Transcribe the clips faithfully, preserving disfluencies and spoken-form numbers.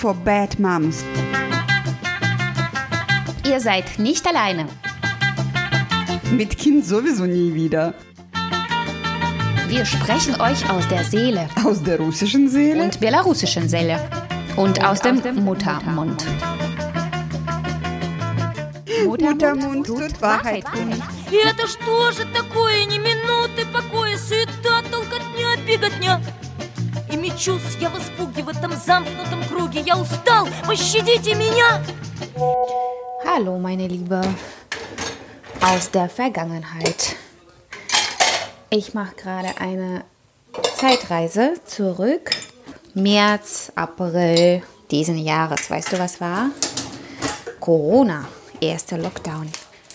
for Bad Moms. Ihr seid nicht alleine. Mit Kind sowieso nie wieder. Wir sprechen euch aus der Seele. Aus der russischen Seele? Und belarussischen Seele. Und, und aus, dem, aus dem Muttermund. Muttermund tut Wahrheit kund. Это что же такое? Ни минуты покоя, суета, толкотня, беготня. И мечусь я в испуге в этом замкнутом круге. Я устал, пощадите меня! Hallo, meine Liebe. Aus der Vergangenheit. Ich mache gerade eine Zeitreise zurück. März, April diesen Jahres. Weißt du, was war? Corona. Erster Lockdown.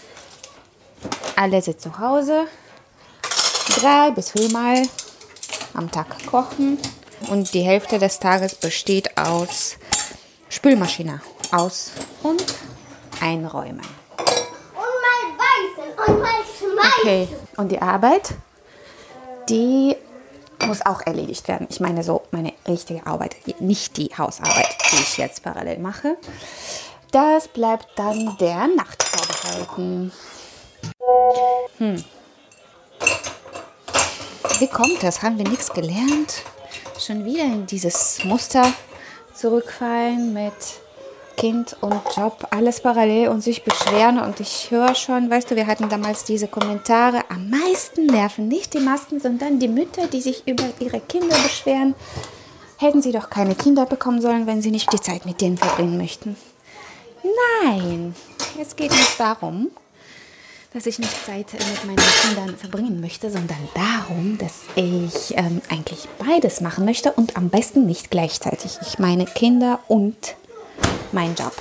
Alle sind zu Hause. Drei bis viermal am Tag kochen. Und die Hälfte des Tages besteht aus Spülmaschine. Aus- und einräumen. Und mal beißen und mal schmeißen. Okay, und die Arbeit, die muss auch erledigt werden. Ich meine so meine richtige Arbeit, nicht die Hausarbeit, die ich jetzt parallel mache. Das bleibt dann der Nacht vorbehalten. Hm. Wie kommt das? Haben wir nichts gelernt? Schon wieder in dieses Muster zurückfallen mit Kind und Job, alles parallel und sich beschweren. Und ich höre schon, weißt du, wir hatten damals diese Kommentare, am meisten nerven nicht die Masken, sondern die Mütter, die sich über ihre Kinder beschweren. Hätten sie doch keine Kinder bekommen sollen, wenn sie nicht die Zeit mit denen verbringen möchten. Nein, es geht nicht darum, dass ich nicht Zeit mit meinen Kindern verbringen möchte, sondern darum, dass ich ähm, eigentlich beides machen möchte und am besten nicht gleichzeitig. Ich meine Kinder und mein Job.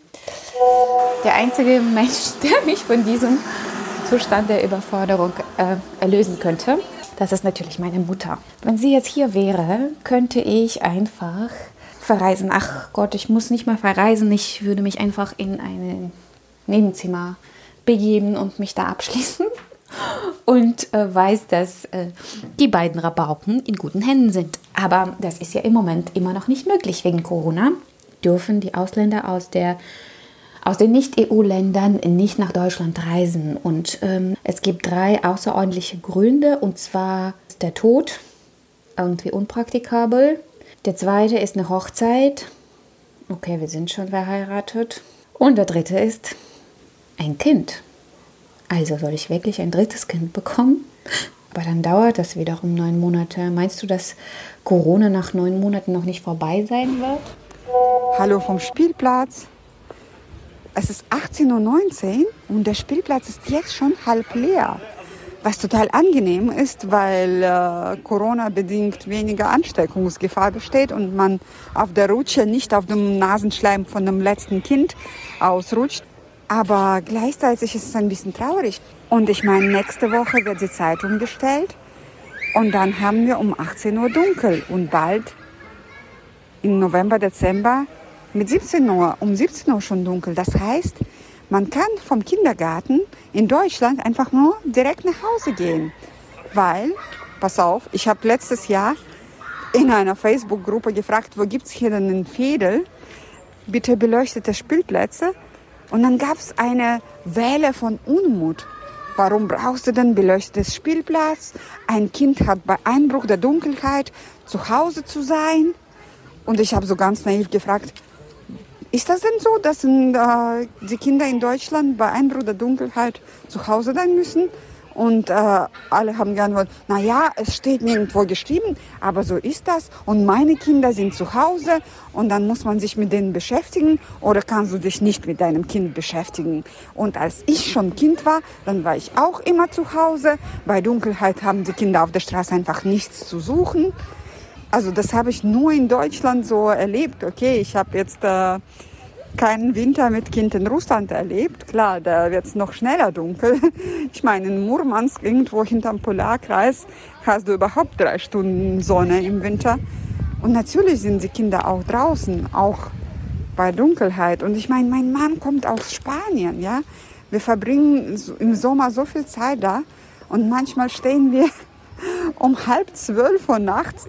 Der einzige Mensch, der mich von diesem Zustand der Überforderung äh, erlösen könnte, das ist natürlich meine Mutter. Wenn sie jetzt hier wäre, könnte ich einfach verreisen. Ach Gott, ich muss nicht mal verreisen. Ich würde mich einfach in ein Nebenzimmer begeben und mich da abschließen. Und äh, weiß, dass äh, die beiden Rabauken in guten Händen sind. Aber das ist ja im Moment immer noch nicht möglich wegen Corona. Dürfen die Ausländer aus der aus den Nicht-E U-Ländern nicht nach Deutschland reisen. Und ähm, es gibt drei außerordentliche Gründe. Und zwar ist der Tod irgendwie unpraktikabel. Der zweite ist eine Hochzeit. Okay, wir sind schon verheiratet. Und der dritte ist ein Kind. Also soll ich wirklich ein drittes Kind bekommen? Aber dann dauert das wiederum neun Monate. Meinst du, dass Corona nach neun Monaten noch nicht vorbei sein wird? Hallo vom Spielplatz. Es ist achtzehn Uhr neunzehn und der Spielplatz ist jetzt schon halb leer. Was total angenehm ist, weil äh, Corona-bedingt weniger Ansteckungsgefahr besteht und man auf der Rutsche nicht auf dem Nasenschleim von dem letzten Kind ausrutscht. Aber gleichzeitig ist es ein bisschen traurig. Und ich meine, nächste Woche wird die Zeit umgestellt und dann haben wir um achtzehn Uhr dunkel und bald im November, Dezember mit siebzehn Uhr, um siebzehn Uhr schon dunkel. Das heißt, man kann vom Kindergarten in Deutschland einfach nur direkt nach Hause gehen. Weil, pass auf, ich habe letztes Jahr in einer Facebook-Gruppe gefragt, wo gibt es hier denn in Veedel bitte beleuchtete Spielplätze? Und dann gab es eine Welle von Unmut. Warum brauchst du denn beleuchtetes Spielplatz? Ein Kind hat bei Einbruch der Dunkelheit zu Hause zu sein. Und ich habe so ganz naiv gefragt, ist das denn so, dass äh, die Kinder in Deutschland bei Einbruch der Dunkelheit zu Hause sein müssen? Und äh, alle haben geantwortet, na ja, es steht nirgendwo geschrieben, aber so ist das. Und meine Kinder sind zu Hause und dann muss man sich mit denen beschäftigen oder kannst du dich nicht mit deinem Kind beschäftigen. Und als ich schon Kind war, dann war ich auch immer zu Hause. Bei Dunkelheit haben die Kinder auf der Straße einfach nichts zu suchen. Also das habe ich nur in Deutschland so erlebt. Okay, ich habe jetzt äh, keinen Winter mit Kind in Russland erlebt. Klar, da wird es noch schneller dunkel. Ich meine, in Murmansk, irgendwo hinterm Polarkreis, hast du überhaupt drei Stunden Sonne im Winter. Und natürlich sind die Kinder auch draußen, auch bei Dunkelheit. Und ich meine, mein Mann kommt aus Spanien, ja. Wir verbringen im Sommer so viel Zeit da und manchmal stehen wir um halb zwölf Uhr nachts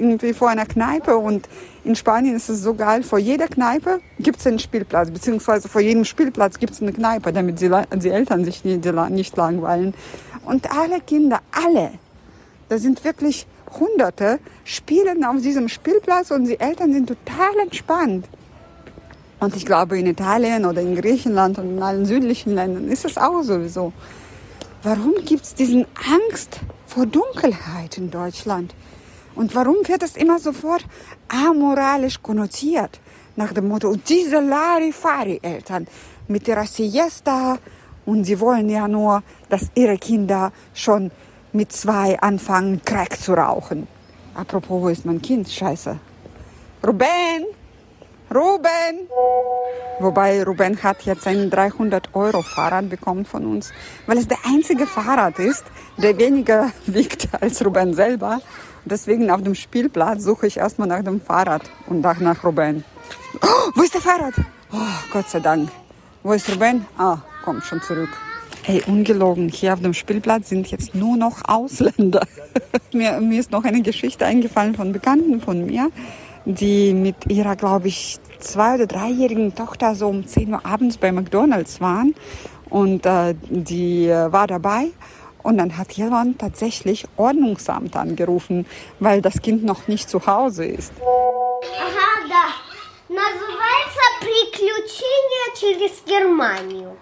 irgendwie vor einer Kneipe und in Spanien ist es so geil, vor jeder Kneipe gibt es einen Spielplatz, beziehungsweise vor jedem Spielplatz gibt es eine Kneipe, damit die, die Eltern sich nicht, nicht langweilen. Und alle Kinder, alle, das sind wirklich Hunderte, spielen auf diesem Spielplatz und die Eltern sind total entspannt. Und ich glaube, in Italien oder in Griechenland und in allen südlichen Ländern ist es auch sowieso. Warum gibt es diesen Angst vor Dunkelheit in Deutschland? Und warum wird es immer sofort amoralisch konnotiert? Nach dem Motto, diese Larifari-Eltern mit ihrer Siesta. Und sie wollen ja nur, dass ihre Kinder schon mit zwei anfangen, Crack zu rauchen. Apropos, wo ist mein Kind? Scheiße. Ruben! Ruben! Wobei Ruben hat jetzt ein dreihundert Euro Fahrrad bekommen von uns, weil es der einzige Fahrrad ist, der weniger wiegt als Ruben selber. Deswegen auf dem Spielplatz suche ich erstmal nach dem Fahrrad und nach, nach Ruben. Oh, wo ist der Fahrrad? Oh, Gott sei Dank. Wo ist Ruben? Ah, komm, schon zurück. Hey, ungelogen, hier auf dem Spielplatz sind jetzt nur noch Ausländer. mir, mir ist noch eine Geschichte eingefallen von Bekannten von mir, die mit ihrer, glaube ich, zwei- oder dreijährigen Tochter so um zehn Uhr abends bei McDonald's waren. Und äh, die äh, war dabei. Und dann hat jemand tatsächlich Ordnungsamt angerufen, weil das Kind noch nicht zu Hause ist. Ага, да. Называется «Приключения через Германию».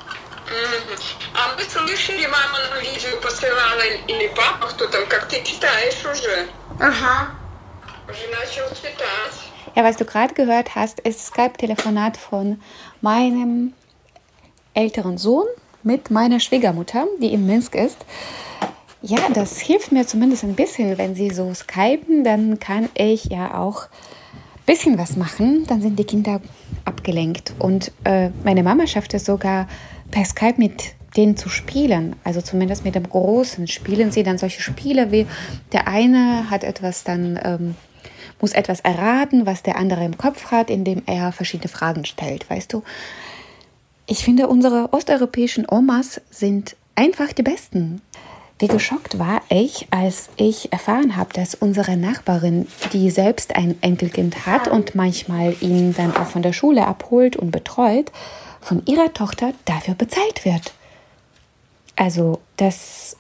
А мы слышали, мама на видео посылала, или папа, кто там, как ты читаешь уже. Ага. Уже начал читать. Ja, was du gerade gehört hast, ist das Skype-Telefonat von meinem älteren Sohn mit meiner Schwiegermutter, die in Minsk ist. Ja, das hilft mir zumindest ein bisschen, wenn sie so skypen, dann kann ich ja auch ein bisschen was machen, dann sind die Kinder abgelenkt. Und äh, meine Mama schafft es sogar per Skype mit denen zu spielen, also zumindest mit dem Großen spielen sie dann solche Spiele wie der eine hat etwas dann, ähm, muss etwas erraten, was der andere im Kopf hat, indem er verschiedene Fragen stellt, weißt du. Ich finde, unsere osteuropäischen Omas sind einfach die besten. Wie geschockt war ich, als ich erfahren habe, dass unsere Nachbarin, die selbst ein Enkelkind hat und manchmal ihn dann auch von der Schule abholt und betreut, von ihrer Tochter dafür bezahlt wird. Also das,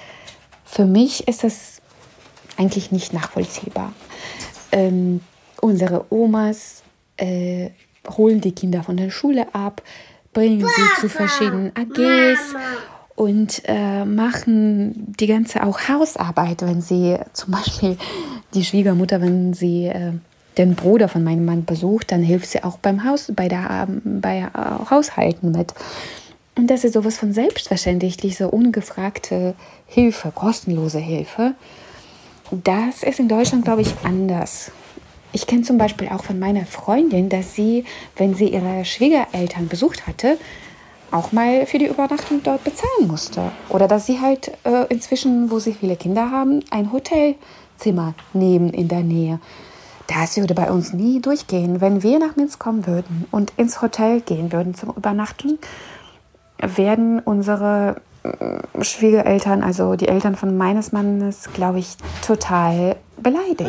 für mich ist das eigentlich nicht nachvollziehbar. Ähm, unsere Omas äh, holen die Kinder von der Schule ab, bringen Papa, sie zu verschiedenen A Gs Mama. Und äh, machen die ganze auch Hausarbeit, wenn sie zum Beispiel die Schwiegermutter, wenn sie äh, den Bruder von meinem Mann besucht, dann hilft sie auch beim Haus, bei der bei äh, Haushalten mit. Und das ist sowas von selbstverständlich, so ungefragte Hilfe, kostenlose Hilfe. Das ist in Deutschland, glaube ich, anders. Ich kenne zum Beispiel auch von meiner Freundin, dass sie, wenn sie ihre Schwiegereltern besucht hatte, auch mal für die Übernachtung dort bezahlen musste. Oder dass sie halt äh, inzwischen, wo sie viele Kinder haben, ein Hotelzimmer nehmen in der Nähe. Das würde bei uns nie durchgehen. Wenn wir nach Minsk kommen würden und ins Hotel gehen würden zum Übernachten, werden unsere äh, Schwiegereltern, also die Eltern von meines Mannes, glaube ich, total beleidigt.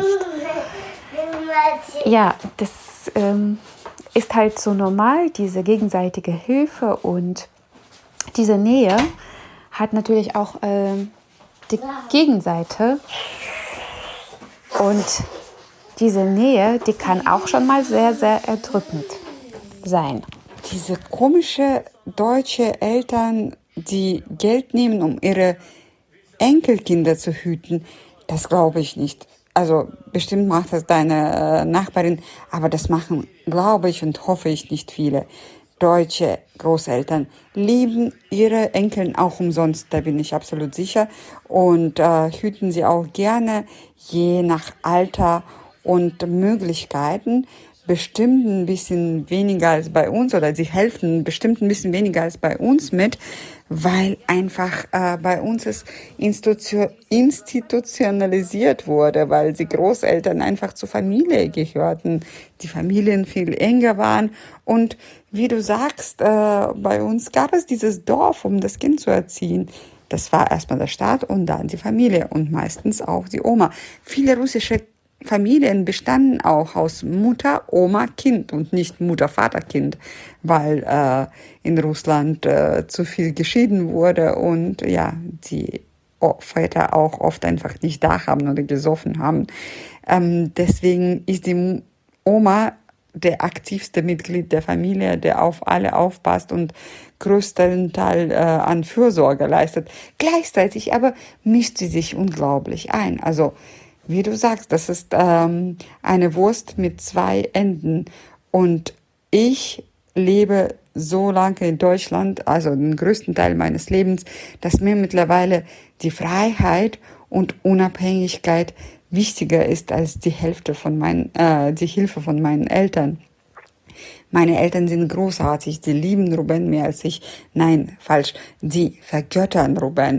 Ja, das ähm, ist halt so normal, diese gegenseitige Hilfe und diese Nähe hat natürlich auch äh, die Gegenseite. Und diese Nähe, die kann auch schon mal sehr, sehr erdrückend sein. Diese komische deutsche Eltern, die Geld nehmen, um ihre Enkelkinder zu hüten, das glaube ich nicht. Also bestimmt macht das deine äh, Nachbarin, aber das machen, glaube ich und hoffe ich, nicht viele. Deutsche Großeltern lieben ihre Enkeln auch umsonst, da bin ich absolut sicher. Und äh, hüten sie auch gerne, je nach Alter und Möglichkeiten. Bestimmt ein bisschen weniger als bei uns oder sie helfen bestimmt ein bisschen weniger als bei uns mit, weil einfach äh, bei uns es institu- institutionalisiert wurde, weil die Großeltern einfach zur Familie gehörten, die Familien viel enger waren und wie du sagst, äh, bei uns gab es dieses Dorf, um das Kind zu erziehen. Das war erstmal der Staat und dann die Familie und meistens auch die Oma. Viele russische Familien bestanden auch aus Mutter, Oma, Kind und nicht Mutter, Vater, Kind, weil äh, in Russland äh, zu viel geschieden wurde und ja, die Väter auch oft einfach nicht da haben oder gesoffen haben. Ähm, deswegen ist die Oma der aktivste Mitglied der Familie, der auf alle aufpasst und größten Teil äh, an Fürsorge leistet. Gleichzeitig aber mischt sie sich unglaublich ein. Also wie du sagst, das ist ähm, eine Wurst mit zwei Enden. Und ich lebe so lange in Deutschland, also den größten Teil meines Lebens, dass mir mittlerweile die Freiheit und Unabhängigkeit wichtiger ist als die Hälfte von meinen, äh, die Hilfe von meinen Eltern. Meine Eltern sind großartig, die lieben Ruben mehr als ich. Nein, falsch, die vergöttern Ruben.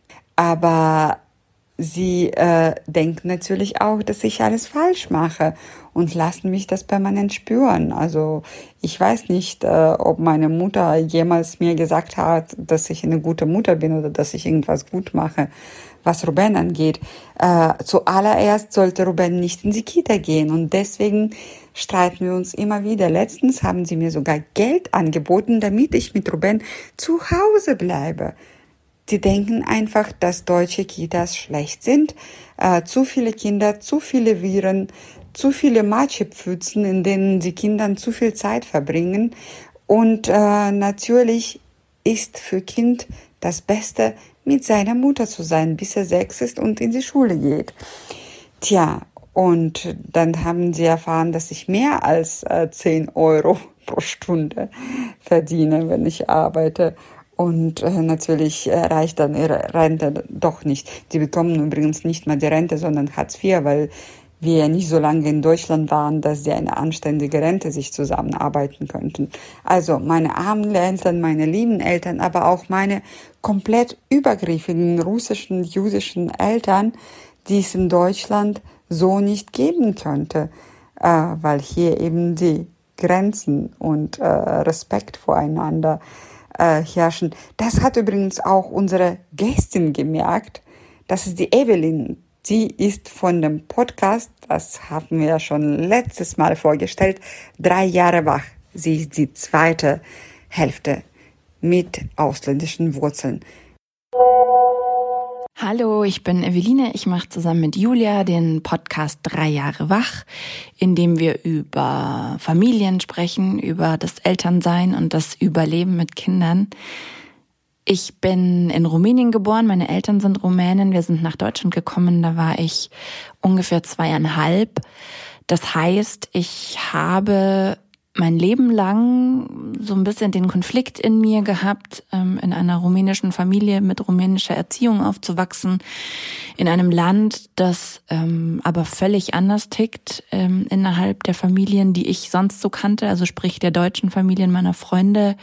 Aber sie äh, denken natürlich auch, dass ich alles falsch mache und lassen mich das permanent spüren. Also ich weiß nicht, äh, ob meine Mutter jemals mir gesagt hat, dass ich eine gute Mutter bin oder dass ich irgendwas gut mache, was Ruben angeht. Äh, zuallererst sollte Ruben nicht in die Kita gehen und deswegen streiten wir uns immer wieder. Letztens haben sie mir sogar Geld angeboten, damit ich mit Ruben zu Hause bleibe. Die denken einfach, dass deutsche Kitas schlecht sind. Äh, zu viele Kinder, zu viele Viren, zu viele Matschepfützen, in denen die Kinder zu viel Zeit verbringen. Und äh, natürlich ist für Kind das Beste, mit seiner Mutter zu sein, bis er sechs ist und in die Schule geht. Tja, und dann haben sie erfahren, dass ich mehr als äh, zehn Euro pro Stunde verdiene, wenn ich arbeite. Und äh, natürlich äh, reicht dann ihre Rente doch nicht. Die bekommen übrigens nicht mal die Rente, sondern Hartz vier, weil wir ja nicht so lange in Deutschland waren, dass sie eine anständige Rente sich zusammenarbeiten könnten. Also meine armen Eltern, meine lieben Eltern, aber auch meine komplett übergriffigen russischen, jüdischen Eltern, die es in Deutschland so nicht geben könnte, äh, weil hier eben die Grenzen und äh, Respekt voreinander herrschen. Das hat übrigens auch unsere Gästin gemerkt. Das ist die Evelyn. Die ist von dem Podcast, das haben wir ja schon letztes Mal vorgestellt, drei Jahre wach. Sie ist die zweite Hälfte mit ausländischen Wurzeln. Hallo, ich bin Eveline. Ich mache zusammen mit Julia den Podcast Drei Jahre wach, in dem wir über Familien sprechen, über das Elternsein und das Überleben mit Kindern. Ich bin in Rumänien geboren, meine Eltern sind Rumänen. Wir sind nach Deutschland gekommen, da war ich ungefähr zweieinhalb. Das heißt, ich habe mein Leben lang so ein bisschen den Konflikt in mir gehabt, in einer rumänischen Familie mit rumänischer Erziehung aufzuwachsen, in einem Land, das ähm, aber völlig anders tickt ähm, innerhalb der Familien, die ich sonst so kannte, also sprich der deutschen Familien meiner Freunde.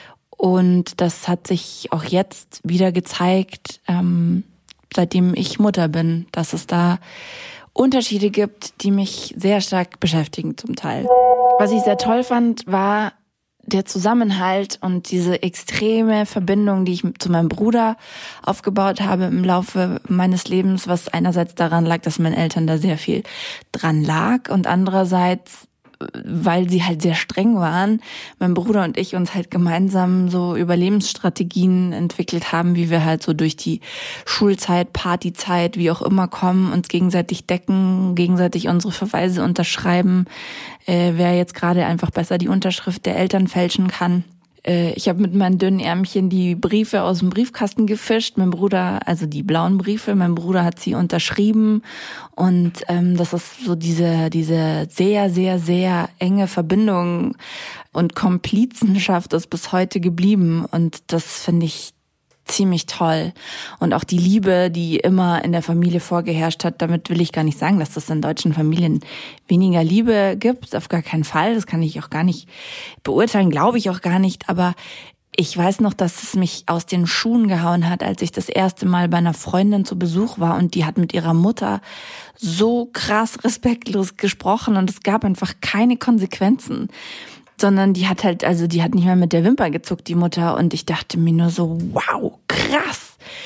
Und das hat sich auch jetzt wieder gezeigt, ähm, seitdem ich Mutter bin, dass es da Unterschiede gibt, die mich sehr stark beschäftigen zum Teil. Was ich sehr toll fand, war der Zusammenhalt und diese extreme Verbindung, die ich zu meinem Bruder aufgebaut habe im Laufe meines Lebens, was einerseits daran lag, dass meinen Eltern da sehr viel dran lag und andererseits, weil sie halt sehr streng waren, mein Bruder und ich uns halt gemeinsam so Überlebensstrategien entwickelt haben, wie wir halt so durch die Schulzeit, Partyzeit, wie auch immer kommen, uns gegenseitig decken, gegenseitig unsere Verweise unterschreiben, äh, wer jetzt gerade einfach besser die Unterschrift der Eltern fälschen kann. Ich habe mit meinen dünnen Ärmchen die Briefe aus dem Briefkasten gefischt. Mein Bruder, also die blauen Briefe, mein Bruder hat sie unterschrieben. Und ähm, das ist so diese diese sehr, sehr, sehr enge Verbindung und Komplizenschaft ist bis heute geblieben. Und das finde ich ziemlich toll. Und auch die Liebe, die immer in der Familie vorgeherrscht hat, damit will ich gar nicht sagen, dass es in deutschen Familien weniger Liebe gibt. Auf gar keinen Fall. Das kann ich auch gar nicht beurteilen, glaube ich auch gar nicht. Aber ich weiß noch, dass es mich aus den Schuhen gehauen hat, als ich das erste Mal bei einer Freundin zu Besuch war und die hat mit ihrer Mutter so krass respektlos gesprochen und es gab einfach keine Konsequenzen. Sondern die hat halt, also die hat nicht mehr mit der Wimper gezuckt, die Mutter. Und ich dachte mir nur so, wow, krass,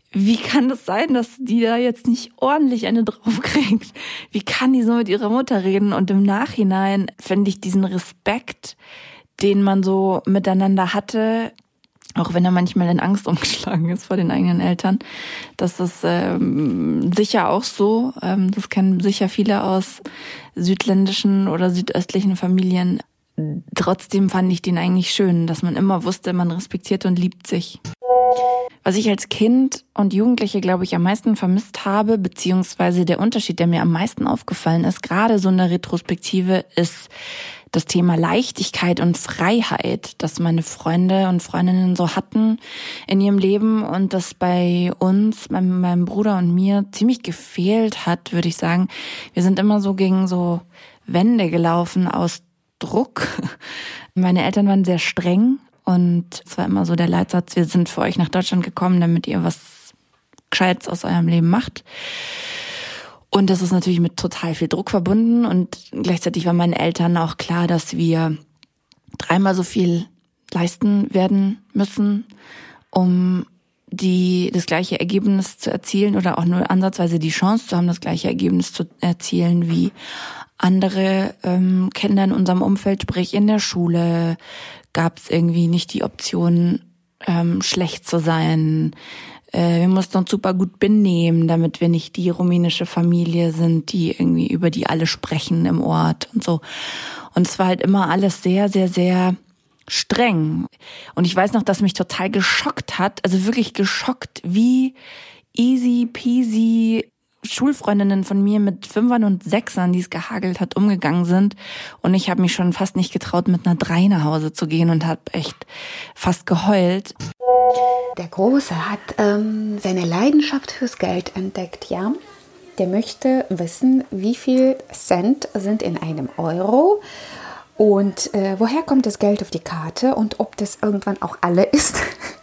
wie kann das sein, dass die da jetzt nicht ordentlich eine draufkriegt? Wie kann die so mit ihrer Mutter reden? Und im Nachhinein finde ich diesen Respekt, den man so miteinander hatte, auch wenn er manchmal in Angst umgeschlagen ist vor den eigenen Eltern, das ist ähm, sicher auch so. Ähm, das kennen sicher viele aus südländischen oder südöstlichen Familien. Trotzdem fand ich den eigentlich schön, dass man immer wusste, man respektiert und liebt sich. Was ich als Kind und Jugendliche, glaube ich, am meisten vermisst habe, beziehungsweise der Unterschied, der mir am meisten aufgefallen ist, gerade so in der Retrospektive, ist das Thema Leichtigkeit und Freiheit, das meine Freunde und Freundinnen so hatten in ihrem Leben und das bei uns, meinem, meinem Bruder und mir ziemlich gefehlt hat, würde ich sagen. Wir sind immer so gegen so Wände gelaufen aus Druck. Meine Eltern waren sehr streng und es war immer so der Leitsatz, wir sind für euch nach Deutschland gekommen, damit ihr was Gescheites aus eurem Leben macht. Und das ist natürlich mit total viel Druck verbunden und gleichzeitig war meinen Eltern auch klar, dass wir dreimal so viel leisten werden müssen, um die das gleiche Ergebnis zu erzielen oder auch nur ansatzweise die Chance zu haben, das gleiche Ergebnis zu erzielen wie andere ähm, Kinder in unserem Umfeld, sprich in der Schule gab es irgendwie nicht die Option, ähm, schlecht zu sein. Wir mussten uns super gut benehmen, damit wir nicht die rumänische Familie sind, die irgendwie über die alle sprechen im Ort und so. Und es war halt immer alles sehr, sehr, sehr streng. Und ich weiß noch, dass mich total geschockt hat, also wirklich geschockt, wie easy peasy Schulfreundinnen von mir mit Fünfern und Sechsern, die es gehagelt hat, umgegangen sind. Und ich habe mich schon fast nicht getraut, mit einer Drei nach Hause zu gehen und habe echt fast geheult. Der Große hat ähm, seine Leidenschaft fürs Geld entdeckt, ja. Der möchte wissen, wie viel Cent sind in einem Euro und äh, woher kommt das Geld auf die Karte und ob das irgendwann auch alle ist.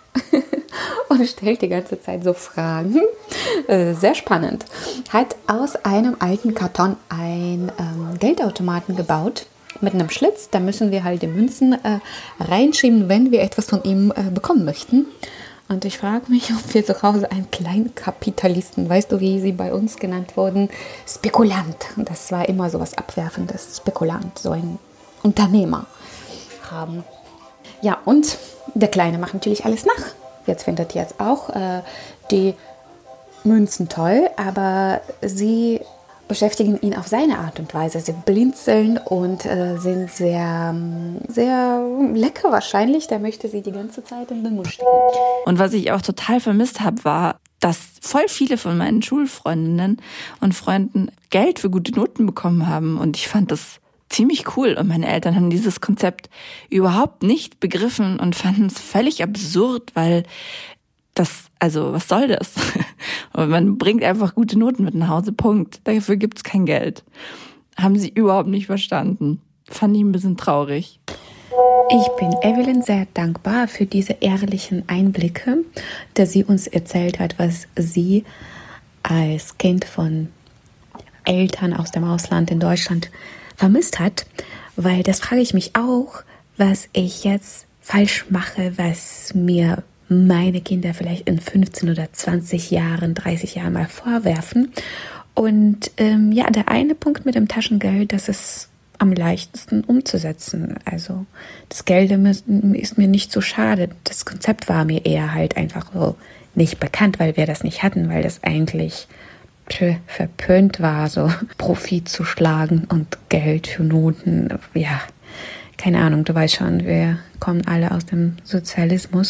Und stellt die ganze Zeit so Fragen. Äh, sehr spannend. Hat aus einem alten Karton einen ähm, Geldautomaten gebaut. Mit einem Schlitz, da müssen wir halt die Münzen äh, reinschieben, wenn wir etwas von ihm äh, bekommen möchten. Und ich frage mich, ob wir zu Hause einen Kleinkapitalisten, weißt du, wie sie bei uns genannt wurden, Spekulant. Das war immer so was Abwerfendes, Spekulant, so ein Unternehmer haben. Ja, und der Kleine macht natürlich alles nach. Jetzt findet jetzt auch äh, die Münzen toll, aber sie beschäftigen ihn auf seine Art und Weise. Sie blinzeln und äh, sind sehr, sehr lecker wahrscheinlich. Da möchte sie die ganze Zeit in den Mund stecken. Und was ich auch total vermisst habe, war, dass voll viele von meinen Schulfreundinnen und Freunden Geld für gute Noten bekommen haben. Und ich fand das ziemlich cool. Und meine Eltern haben dieses Konzept überhaupt nicht begriffen und fanden es völlig absurd, weil das, also was soll das? Man bringt einfach gute Noten mit nach Hause, Punkt. Dafür gibt's kein Geld. Haben sie überhaupt nicht verstanden. Fand ich ein bisschen traurig. Ich bin Evelyn sehr dankbar für diese ehrlichen Einblicke, dass sie uns erzählt hat, was sie als Kind von Eltern aus dem Ausland in Deutschland vermisst hat. Weil das frage ich mich auch, was ich jetzt falsch mache, was mir meine Kinder vielleicht in fünfzehn oder zwanzig Jahren, dreißig Jahren mal vorwerfen. Und ähm, ja, der eine Punkt mit dem Taschengeld, das ist am leichtesten umzusetzen. Also das Geld ist mir nicht so schade. Das Konzept war mir eher halt einfach so nicht bekannt, weil wir das nicht hatten, weil das eigentlich verpönt war, so Profit zu schlagen und Geld für Noten. Ja, keine Ahnung, du weißt schon, wir kommen alle aus dem Sozialismus.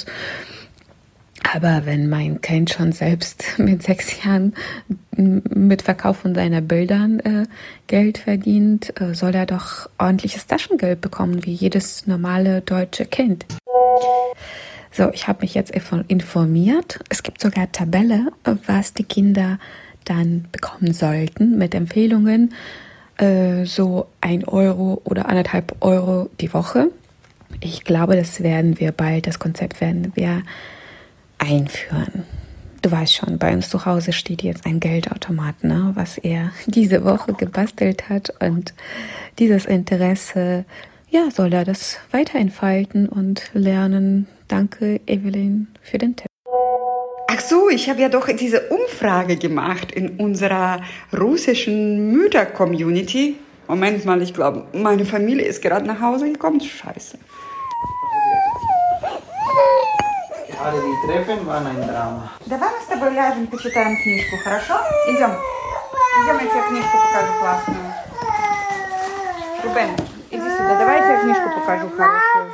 Aber wenn mein Kind schon selbst mit sechs Jahren mit Verkauf von seinen Bildern äh, Geld verdient, äh, soll er doch ordentliches Taschengeld bekommen, wie jedes normale deutsche Kind. So, ich habe mich jetzt informiert. Es gibt sogar eine Tabelle, was die Kinder dann bekommen sollten mit Empfehlungen. Äh, so ein Euro oder anderthalb Euro die Woche. Ich glaube, das werden wir bald, das Konzept werden wir einführen. Du weißt schon, bei uns zu Hause steht jetzt ein Geldautomat, ne, was er diese Woche gebastelt hat und dieses Interesse, ja, soll er das weiterentfalten und lernen. Danke, Evelyn, für den Tipp. Ach so, ich habe ja doch diese Umfrage gemacht in unserer russischen Mütter-Community. Moment mal, ich glaube, meine Familie ist gerade nach Hause gekommen. Scheiße. Gerade die Treppen waren ein Drama. Давай мы с тобой ляжем, почитаем книжку, хорошо? Идем. Идем, я тебе книжку покажу классную. Рубен, иди сюда, давай я тебе книжку покажу хорошую.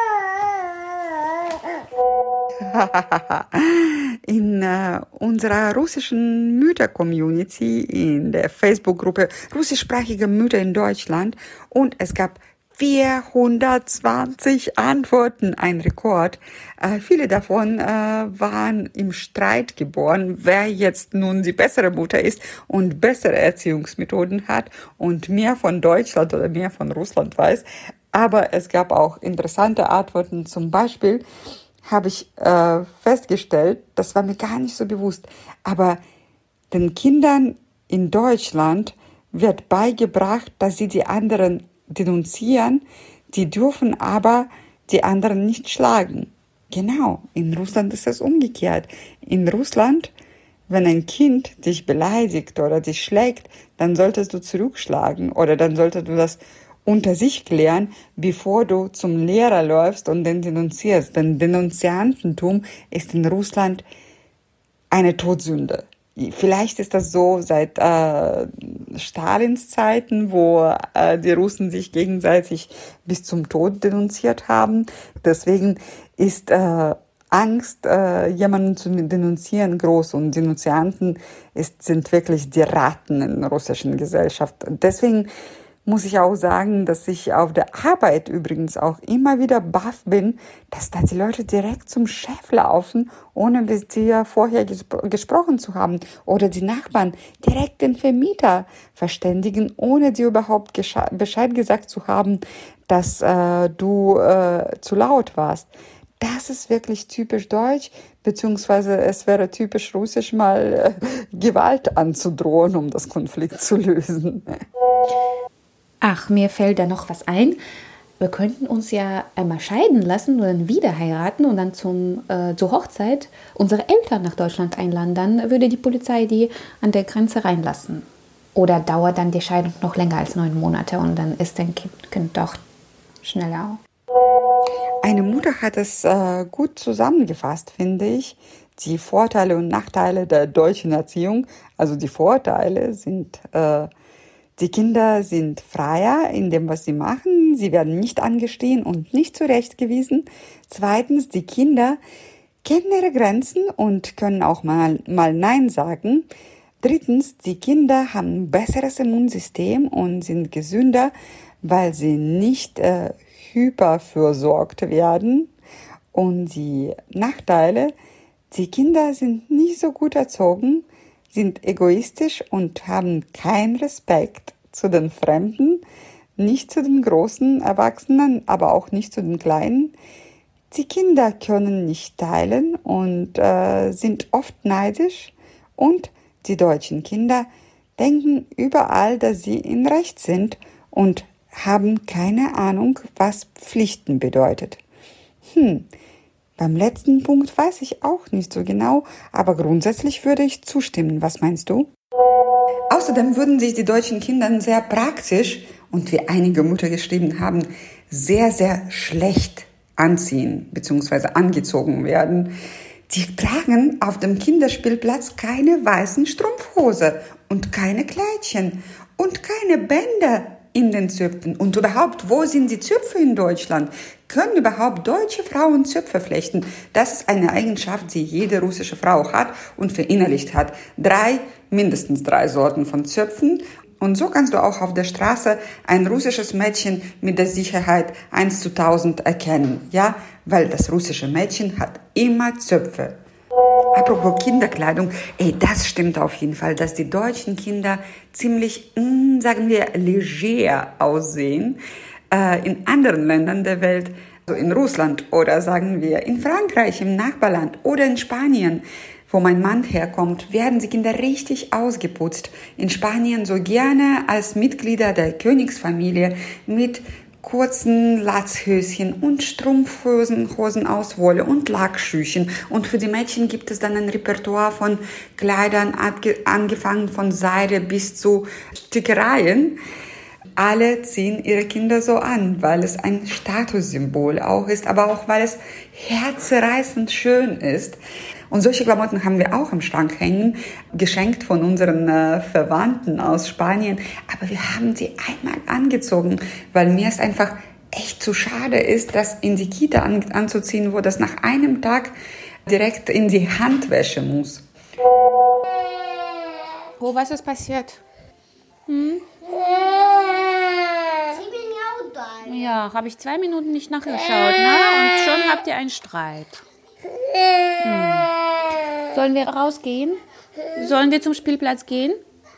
In äh, unserer russischen Mütter-Community, in der Facebook-Gruppe russischsprachige Mütter in Deutschland, und es gab vierhundertzwanzig Antworten, ein Rekord. Äh, viele davon äh, waren im Streit geboren, wer jetzt nun die bessere Mutter ist und bessere Erziehungsmethoden hat und mehr von Deutschland oder mehr von Russland weiß. Aber es gab auch interessante Antworten. Zum Beispiel habe ich äh, festgestellt, das war mir gar nicht so bewusst, aber den Kindern in Deutschland wird beigebracht, dass sie die anderen denunzieren, die dürfen aber die anderen nicht schlagen. Genau, in Russland ist es umgekehrt. In Russland, wenn ein Kind dich beleidigt oder dich schlägt, dann solltest du zurückschlagen oder dann solltest du das unter sich klären, bevor du zum Lehrer läufst und den denunzierst. Denn Denunziantentum ist in Russland eine Todsünde. Vielleicht ist das so seit äh, Stalins Zeiten, wo äh, die Russen sich gegenseitig bis zum Tod denunziert haben. Deswegen ist äh, Angst, äh, jemanden zu denunzieren, groß. Und Denunzianten ist, sind wirklich die Ratten in der russischen Gesellschaft. Deswegen muss ich auch sagen, dass ich auf der Arbeit übrigens auch immer wieder baff bin, dass da die Leute direkt zum Chef laufen, ohne mit dir vorher gespro- gesprochen zu haben. Oder die Nachbarn direkt den Vermieter verständigen, ohne dir überhaupt gescha- Bescheid gesagt zu haben, dass äh, du äh, zu laut warst. Das ist wirklich typisch deutsch, beziehungsweise es wäre typisch russisch, mal äh, Gewalt anzudrohen, um das Konflikt zu lösen. Ach, mir fällt da noch was ein. Wir könnten uns ja einmal scheiden lassen und dann wieder heiraten und dann zum, äh, zur Hochzeit unsere Eltern nach Deutschland einladen. Dann würde die Polizei die an der Grenze reinlassen. Oder dauert dann die Scheidung noch länger als neun Monate und dann ist dein Kind, kind doch schneller. Eine Mutter hat es äh, gut zusammengefasst, finde ich. Die Vorteile und Nachteile der deutschen Erziehung. Also die Vorteile sind... Äh, Die Kinder sind freier in dem, was sie machen. Sie werden nicht angestehen und nicht zurechtgewiesen. Zweitens, die Kinder kennen ihre Grenzen und können auch mal, mal Nein sagen. Drittens, die Kinder haben ein besseres Immunsystem und sind gesünder, weil sie nicht äh, hyperversorgt werden. Und die Nachteile, die Kinder sind nicht so gut erzogen, sind egoistisch und haben keinen Respekt zu den Fremden, nicht zu den großen Erwachsenen, aber auch nicht zu den Kleinen. Die Kinder können nicht teilen und äh, sind oft neidisch. Und die deutschen Kinder denken überall, dass sie im Recht sind und haben keine Ahnung, was Pflichten bedeutet. Hm. Beim letzten Punkt weiß ich auch nicht so genau, aber grundsätzlich würde ich zustimmen. Was meinst du? Außerdem würden sich die deutschen Kinder sehr praktisch und wie einige Mütter geschrieben haben, sehr, sehr schlecht anziehen bzw. angezogen werden. Die tragen auf dem Kinderspielplatz keine weißen Strumpfhose und keine Kleidchen und keine Bänder in den Zöpfen. Und überhaupt, wo sind die Zöpfe in Deutschland? Können überhaupt deutsche Frauen Zöpfe flechten? Das ist eine Eigenschaft, die jede russische Frau hat und verinnerlicht hat. Drei, mindestens drei Sorten von Zöpfen. Und so kannst du auch auf der Straße ein russisches Mädchen mit der Sicherheit eins zu tausend erkennen. Ja, weil das russische Mädchen hat immer Zöpfe. Apropos Kinderkleidung, ey, das stimmt auf jeden Fall, dass die deutschen Kinder ziemlich, mh, sagen wir, leger aussehen. Äh, in anderen Ländern der Welt, also in Russland oder sagen wir in Frankreich, im Nachbarland oder in Spanien, wo mein Mann herkommt, werden die Kinder richtig ausgeputzt. In Spanien so gerne als Mitglieder der Königsfamilie mit kurzen Latzhöschen und Strumpfhosen Hosen aus Wolle und Lackschüchen. Und für die Mädchen gibt es dann ein Repertoire von Kleidern, angefangen von Seide bis zu Stickereien. Alle ziehen ihre Kinder so an, weil es ein Statussymbol auch ist, aber auch weil es herzreißend schön ist. Und solche Klamotten haben wir auch im Schrank hängen, geschenkt von unseren äh, Verwandten aus Spanien. Aber wir haben sie einmal angezogen, weil mir es einfach echt zu schade ist, das in die Kita an, anzuziehen, wo das nach einem Tag direkt in die Handwäsche muss. Oh, was ist passiert? Hm? Ja, habe ich zwei Minuten nicht nachgeschaut, ne? Und schon habt ihr einen Streit. Hm. Sollen wir rausgehen? Sollen wir zum Spielplatz gehen?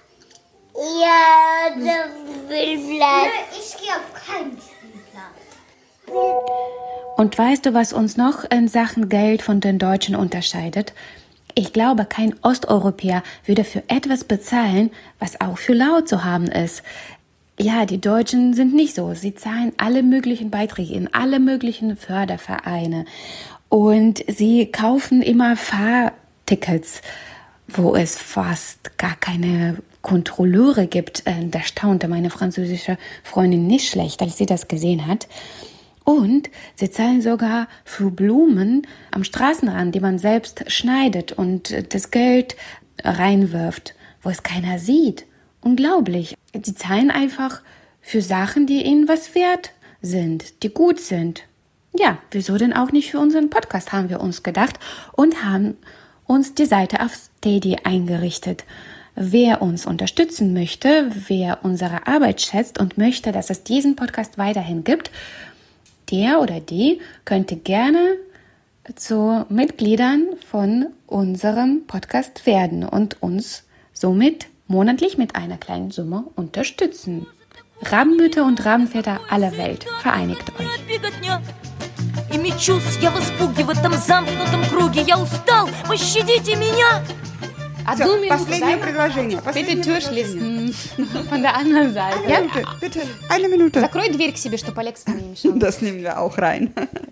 Ja, zum Spielplatz. Ich gehe auf keinen Spielplatz. Und weißt du, was uns noch in Sachen Geld von den Deutschen unterscheidet? Ich glaube, kein Osteuropäer würde für etwas bezahlen, was auch für laut zu haben ist. Ja, die Deutschen sind nicht so. Sie zahlen alle möglichen Beiträge in alle möglichen Fördervereine. Und sie kaufen immer Fahrtickets, wo es fast gar keine Kontrolleure gibt. Da staunte meine französische Freundin nicht schlecht, als sie das gesehen hat. Und sie zahlen sogar für Blumen am Straßenrand, die man selbst schneidet und das Geld reinwirft, wo es keiner sieht. Unglaublich. Sie zahlen einfach für Sachen, die ihnen was wert sind, die gut sind. Ja, wieso denn auch nicht für unseren Podcast, haben wir uns gedacht und haben uns die Seite auf Steady eingerichtet. Wer uns unterstützen möchte, wer unsere Arbeit schätzt und möchte, dass es diesen Podcast weiterhin gibt, der oder die könnte gerne zu Mitgliedern von unserem Podcast werden und uns somit monatlich mit einer kleinen Summe unterstützen. Rabenmütter und Rabenväter aller Welt, vereinigt euch. И мечусь я в испуге в этом замкнутом круге. Я устал, пощадите меня! So, последнее предложение. Bitte Tür schließen von der anderen Seite. Ja, bitte, bitte, eine Minute. Закрой дверь к себе, чтобы Alexa не мешал. Das nehmen wir auch rein.